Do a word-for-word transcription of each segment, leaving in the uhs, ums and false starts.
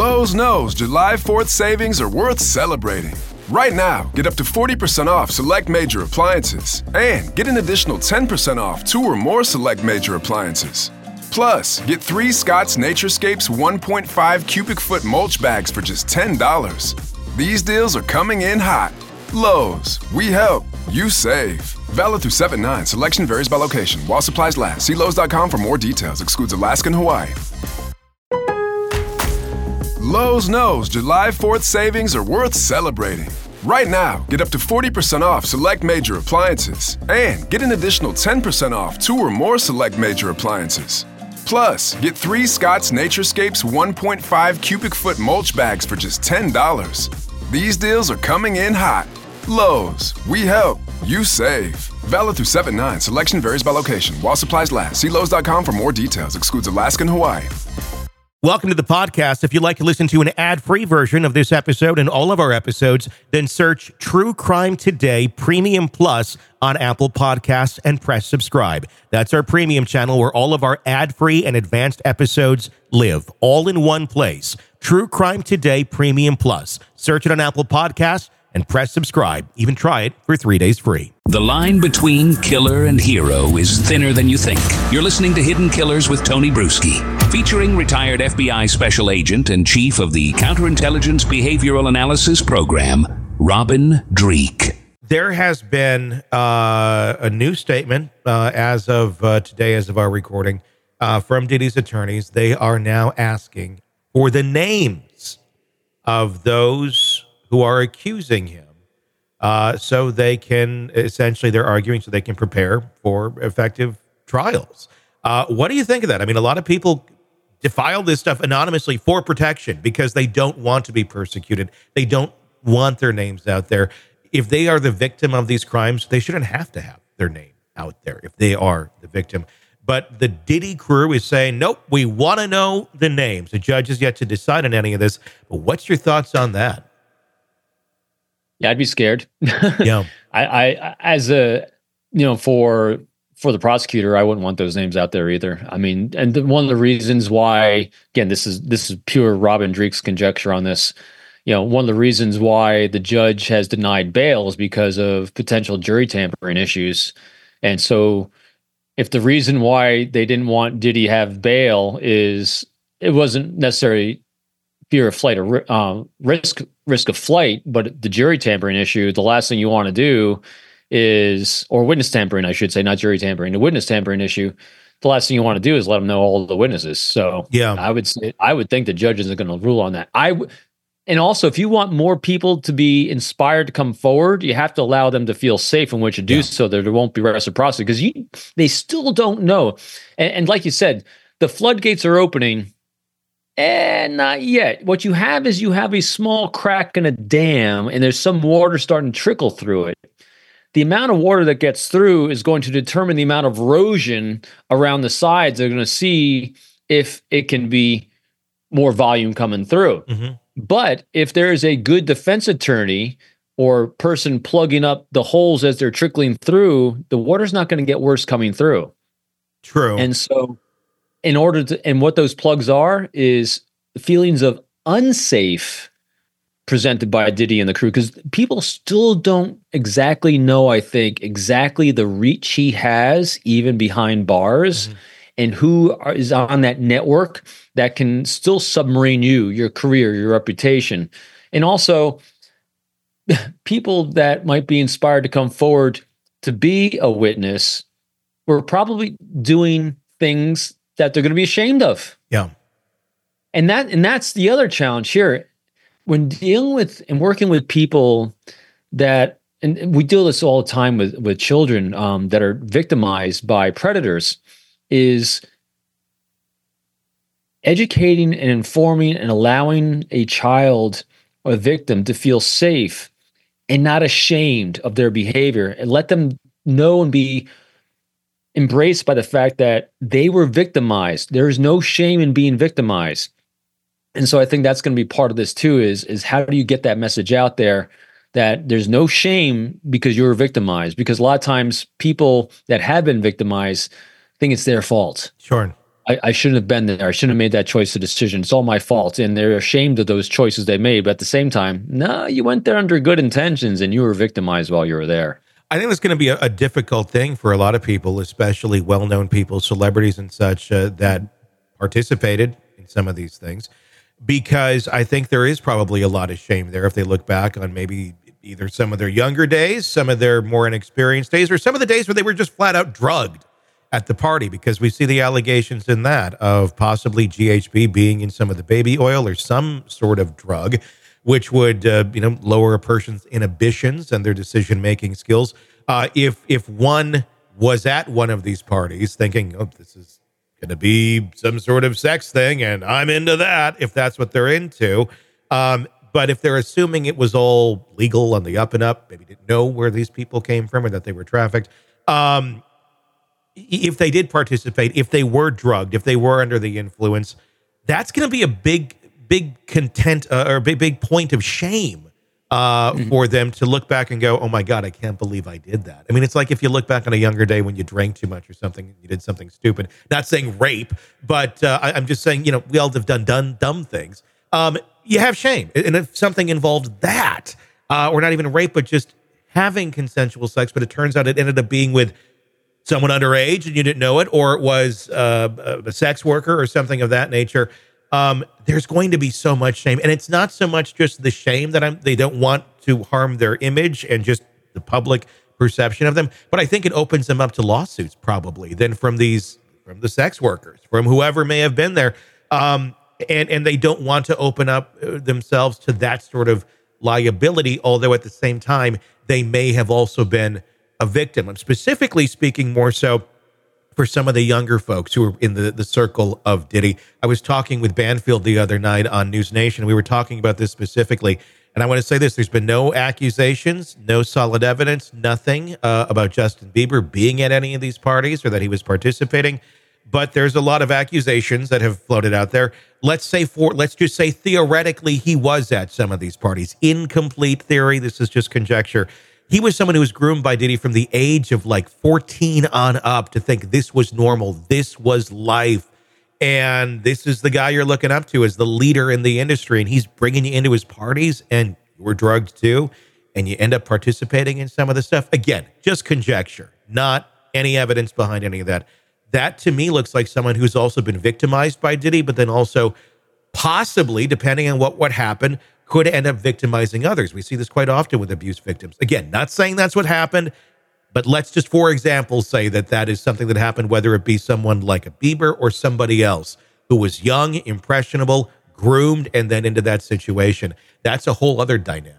Lowe's knows July fourth savings are worth celebrating. Right now, get up to forty percent off select major appliances and get an additional ten percent off two or more select major appliances. Plus, get three Scott's Naturescapes one point five cubic foot mulch bags for just ten dollars. These deals are coming in hot. Lowe's, we help, you save. Valid through seven nine. Selection varies by location. While supplies last. See Lowe's dot com for more details. Excludes Alaska and Hawaii. Lowe's knows July fourth savings are worth celebrating. Right now, get up to forty percent off select major appliances and get an additional ten percent off two or more select major appliances. Plus, get three Scott's Naturescapes one point five cubic foot mulch bags for just ten dollars. These deals are coming in hot. Lowe's, we help, you save. Valid through seven nine. Selection varies by location. While supplies last. See Lowe's dot com for more details. Excludes Alaska and Hawaii. Welcome to the podcast. If you'd like to listen to an ad-free version of this episode and all of our episodes, then search True Crime Today Premium Plus on Apple Podcasts and press subscribe. That's our premium channel where all of our ad-free and advanced episodes live, all in one place. True Crime Today Premium Plus. Search it on Apple Podcasts and press subscribe. Even try it for three days free. The line between killer and hero is thinner than you think. You're listening to Hidden Killers with Tony Bruschi, featuring retired F B I special agent and chief of the Counterintelligence Behavioral Analysis Program, Robin Dreeke. There has been uh, a new statement uh, as of uh, today, as of our recording, uh, from Diddy's attorneys. They are now asking for the names of those who are accusing him. Uh, so they can, essentially, they're arguing so they can prepare for effective trials. Uh, what do you think of that? I mean, a lot of people file this stuff anonymously for protection because they don't want to be persecuted. They don't want their names out there. If they are the victim of these crimes, they shouldn't have to have their name out there if they are the victim. But the Diddy crew is saying, nope, we want to know the names. The judge is yet to decide on any of this. But what's your thoughts on that? Yeah, I'd be scared. Yeah, I, I, as a, you know, for for the prosecutor, I wouldn't want those names out there either. I mean, and the, one of the reasons why, again, this is this is pure Robin Dreeke's conjecture on this. You know, one of the reasons why the judge has denied bail is because of potential jury tampering issues, and so if the reason why they didn't want Diddy have bail is it wasn't necessarily fear of flight or uh, risk risk of flight, but the jury tampering issue, the last thing you want to do is, or witness tampering, I should say, not jury tampering, the witness tampering issue, the last thing you want to do is let them know all the witnesses. So yeah, I would say, I would think the judge isn't going to rule on that. I w- and also, if you want more people to be inspired to come forward, you have to allow them to feel safe in which to do yeah. so that there won't be reciprocity, because you they still don't know. And, and like you said, the floodgates are opening. And not yet. What you have is you have a small crack in a dam, and there's some water starting to trickle through it. The amount of water that gets through is going to determine the amount of erosion around the sides. They're going to see if it can be more volume coming through. Mm-hmm. But if there is a good defense attorney or person plugging up the holes as they're trickling through, the water's not going to get worse coming through. True. And so in order to, and what those plugs are is feelings of unsafe presented by Diddy and the crew, because people still don't exactly know, I think, exactly the reach he has, even behind bars, mm-hmm. and who are, is on that network that can still submarine you, your career, your reputation. And also, people that might be inspired to come forward to be a witness were probably doing things that they're going to be ashamed of. Yeah. And that and that's the other challenge here. When dealing with and working with people that, and we deal this all the time with, with children um, that are victimized by predators, is educating and informing and allowing a child or a victim to feel safe and not ashamed of their behavior, and let them know and be embraced by the fact that they were victimized. There is no shame in being victimized. And so I think that's going to be part of this too, is, is how do you get that message out there that there's no shame because you were victimized? Because a lot of times people that have been victimized think it's their fault. Sure. I, I shouldn't have been there. I shouldn't have made that choice of decision. It's all my fault. And they're ashamed of those choices they made. But at the same time, no, you went there under good intentions and you were victimized while you were there. I think it's going to be a, a difficult thing for a lot of people, especially well-known people, celebrities and such, uh, that participated in some of these things, because I think there is probably a lot of shame there if they look back on maybe either some of their younger days, some of their more inexperienced days, or some of the days where they were just flat out drugged at the party, because we see the allegations in that of possibly G H B being in some of the baby oil or some sort of drug, which would uh, you know lower a person's inhibitions and their decision-making skills. Uh, if if one was at one of these parties thinking, oh, this is going to be some sort of sex thing and I'm into that, if that's what they're into. Um, but if they're assuming it was all legal on the up and up, maybe didn't know where these people came from or that they were trafficked, um, if they did participate, if they were drugged, if they were under the influence, that's going to be a big, big content uh, or big, big point of shame uh, mm-hmm. for them to look back and go, oh my God, I can't believe I did that. I mean, it's like if you look back on a younger day when you drank too much or something, you did something stupid, not saying rape, but uh, I, I'm just saying, you know, we all have done, done dumb things. Um, you have shame. And if something involved that, uh, or not even rape, but just having consensual sex, but it turns out it ended up being with someone underage and you didn't know it, or it was uh, a sex worker or something of that nature, um, there's going to be so much shame. And it's not so much just the shame that I'm, they don't want to harm their image and just the public perception of them, but I think it opens them up to lawsuits probably then from these, from the sex workers, from whoever may have been there. Um, and, and they don't want to open up themselves to that sort of liability, although at the same time, they may have also been a victim. I'm specifically speaking more so for some of the younger folks who are in the, the circle of Diddy. I was talking with Banfield the other night on News Nation. We were talking about this specifically. And I want to say this, there's been no accusations, no solid evidence, nothing uh, about Justin Bieber being at any of these parties or that he was participating. But there's a lot of accusations that have floated out there. Let's say for, let's just say theoretically he was at some of these parties. Incomplete theory. This is just conjecture. He was someone who was groomed by Diddy from the age of like fourteen on up to think this was normal. This was life. And this is the guy you're looking up to as the leader in the industry. And he's bringing you into his parties and you were drugged too. And you end up participating in some of the stuff. Again, just conjecture, not any evidence behind any of that. That to me looks like someone who's also been victimized by Diddy, but then also possibly, depending on what, what happened, could end up victimizing others. We see this quite often with abuse victims. Again, not saying that's what happened, but let's just, for example, say that that is something that happened, whether it be someone like a Bieber or somebody else who was young, impressionable, groomed, and then into that situation. That's a whole other dynamic.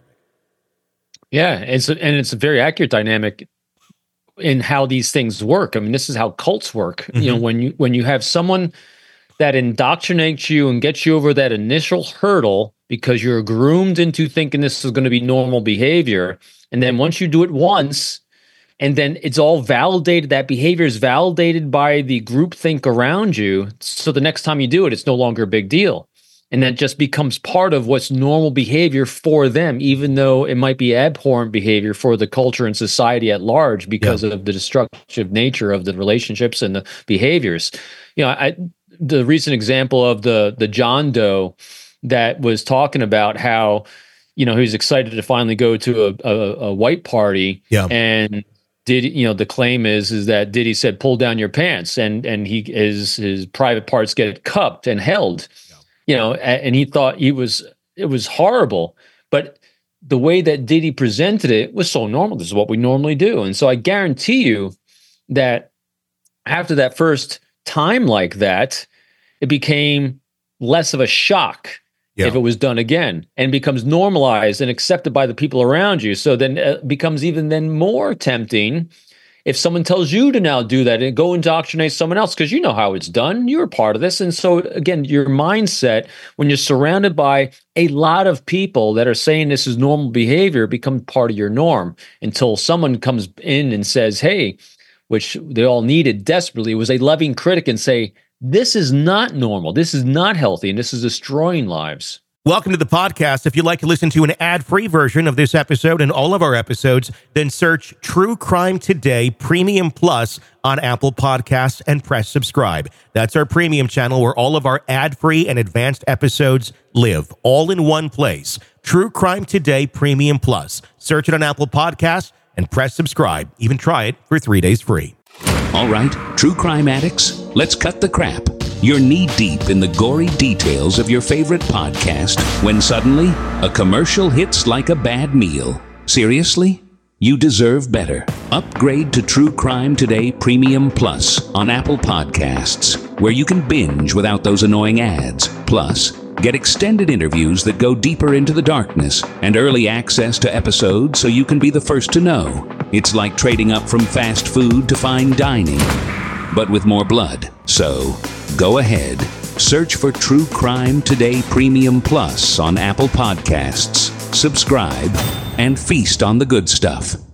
Yeah, it's a, and it's a very accurate dynamic in how these things work. I mean, this is how cults work. Mm-hmm. You know, when you when you have someone that indoctrinates you and gets you over that initial hurdle because you're groomed into thinking this is going to be normal behavior. And then once you do it once, and then it's all validated, that behavior is validated by the groupthink around you. So the next time you do it, it's no longer a big deal. And that just becomes part of what's normal behavior for them, even though it might be abhorrent behavior for the culture and society at large because yeah. of the destructive nature of the relationships and the behaviors. You know, I, the recent example of the the John Doe that was talking about how, you know, he was excited to finally go to a, a, a white party, yeah. and did you know the claim is is that Diddy said pull down your pants, and and he his his private parts get cupped and held, yeah. you know, and he thought he was it was horrible, but the way that Diddy presented it was so normal. This is what we normally do, and so I guarantee you that after that first time like that, it became less of a shock. Yeah. If it was done again, and becomes normalized and accepted by the people around you. So then it becomes even then more tempting if someone tells you to now do that and go indoctrinate someone else because you know how it's done. You're a part of this. And so again, your mindset, when you're surrounded by a lot of people that are saying this is normal behavior, becomes part of your norm until someone comes in and says, hey, which they all needed desperately, was a loving critic and say, this is not normal. This is not healthy, and this is destroying lives. Welcome to the podcast. If you'd like to listen to an ad-free version of this episode and all of our episodes, then search True Crime Today Premium Plus on Apple Podcasts and press subscribe. That's our premium channel where all of our ad-free and advanced episodes live, all in one place. True Crime Today Premium Plus. Search it on Apple Podcasts and press subscribe. Even try it for three days free. All right, true crime addicts, let's cut the crap. You're knee-deep in the gory details of your favorite podcast when suddenly a commercial hits like a bad meal. Seriously? You deserve better. Upgrade to True Crime Today Premium Plus on Apple Podcasts, where you can binge without those annoying ads. Plus, get extended interviews that go deeper into the darkness and early access to episodes so you can be the first to know. It's like trading up from fast food to fine dining, but with more blood. So, go ahead. Search for True Crime Today Premium Plus on Apple Podcasts. Subscribe and feast on the good stuff.